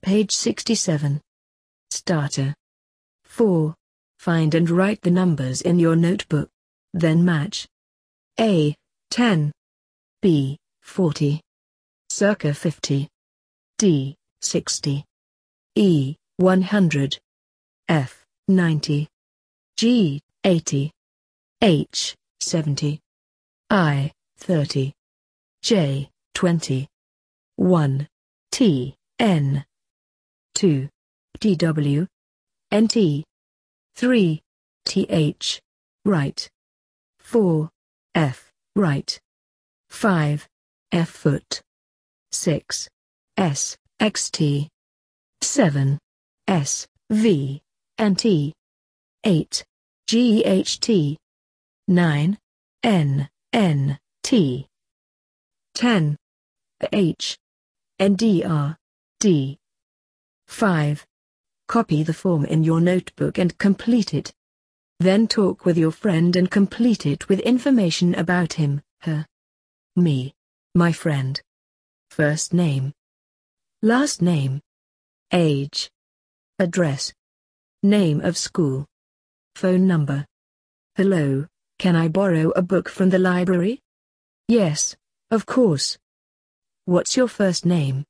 Page 67. Starter. 4. Find and write the numbers in your notebook. Then match. A. 10. B. 40. Circa 50. D. 60. E. 100. F. 90. G. 80. H. 70. I. 30. J. 20. 1. T. N. 2. TW. NT. 3. TH. Right. 4. F. Right. 5. F. Foot. 6. S. XT. 7. S. V. NT. 8. GHT. 9. N. N. T. 10. H. NDR. D. 5. Copy the form in your notebook and complete it. Then talk with your friend and complete it with information about him, her. Me. My friend. First name. Last name. Age. Address. Name of school. Phone number. Hello, can I borrow a book from the library? Yes, of course. What's your first name?